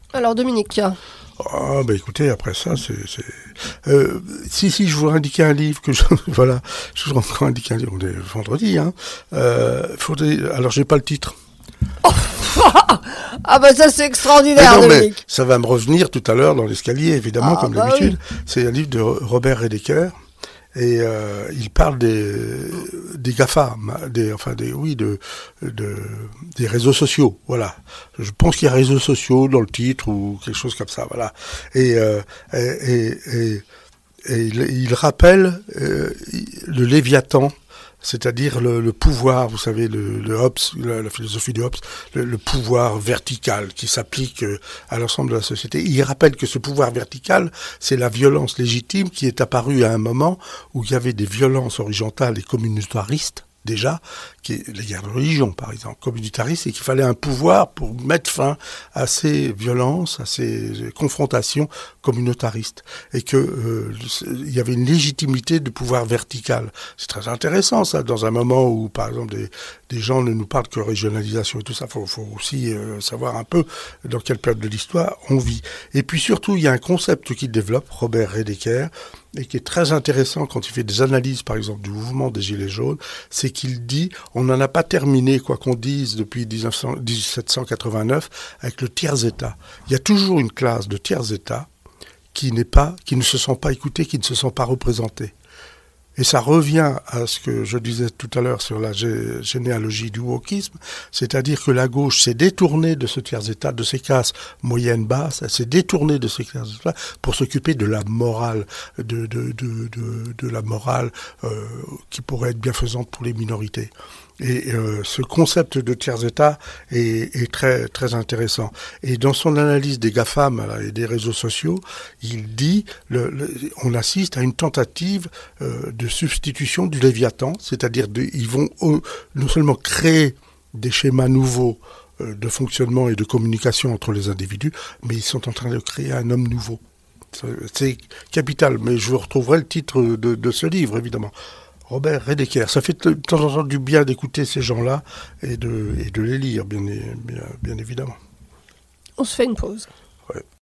Alors Dominique. Ah, bah écoutez, après ça, si, je voudrais indiquer un livre voilà, je voudrais encore indiquer un livre, on est vendredi, hein. Alors, j'ai pas le titre. Ah bah ça c'est extraordinaire, mais Dominique. ça va me revenir tout à l'heure dans l'escalier, évidemment, comme d'habitude. Oui. C'est un livre de Robert Redeker. Et il parle des GAFAM, des réseaux sociaux, voilà. Je pense qu'il y a réseaux sociaux dans le titre ou quelque chose comme ça, voilà. Et il rappelle le Léviathan, c'est-à-dire le pouvoir, vous savez, le Hobbes, la philosophie de Hobbes, le pouvoir vertical qui s'applique à l'ensemble de la société. Il rappelle que ce pouvoir vertical, c'est la violence légitime qui est apparue à un moment où il y avait des violences horizontales et communautaristes, déjà, les guerres de religion, par exemple, communautaristes, et qu'il fallait un pouvoir pour mettre fin à ces violences, à ces confrontations communautaristes, et que il y avait une légitimité de pouvoir vertical. C'est très intéressant, ça, dans un moment où, par exemple, des gens ne nous parlent que régionalisation et tout ça. Faut aussi savoir un peu dans quelle période de l'histoire on vit. Et puis surtout, il y a un concept qu'il développe, Robert Redeker, et qui est très intéressant quand il fait des analyses, par exemple, du mouvement des Gilets jaunes, c'est qu'il dit on n'en a pas terminé, quoi qu'on dise, depuis 1789, avec le tiers-État. Il y a toujours une classe de tiers-État qui ne se sont pas écoutés, qui ne se sont pas représentés. Et ça revient à ce que je disais tout à l'heure sur la généalogie du wokisme, c'est-à-dire que la gauche s'est détournée de ce tiers-État, de ces classes moyennes basses, elle s'est détournée de ces classes-là pour s'occuper de la morale, de la morale qui pourrait être bienfaisante pour les minorités. Et ce concept de tiers-État est très, très intéressant. Et dans son analyse des GAFAM et des réseaux sociaux, il dit on assiste à une tentative de substitution du Léviathan, c'est-à-dire ils vont non seulement créer des schémas nouveaux de fonctionnement et de communication entre les individus, mais ils sont en train de créer un homme nouveau. C'est capital, mais je vous retrouverai le titre de ce livre, évidemment. Robert Redeker, ça fait de temps en temps du bien d'écouter ces gens-là et de les lire, bien évidemment. On se fait une pause.